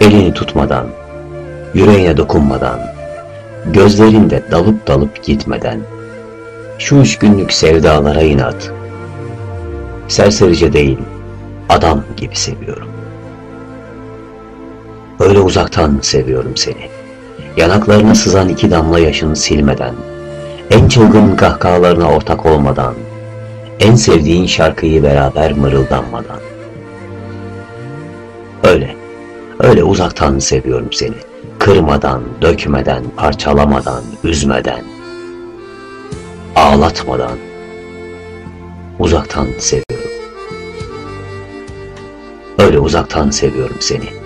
Elini tutmadan, yüreğine dokunmadan, gözlerinde dalıp dalıp gitmeden, şu 3 günlük sevdalara inat, serserice değil, adam gibi seviyorum. Öyle uzaktan seviyorum seni, yanaklarına sızan 2 damla yaşını silmeden, en çılgın kahkahalarına ortak olmadan, en sevdiğin şarkıyı beraber mırıldanmadan. Öyle uzaktan seviyorum seni. Kırmadan, dökmeden, parçalamadan, üzmeden, ağlatmadan. Uzaktan seviyorum. Öyle uzaktan seviyorum seni.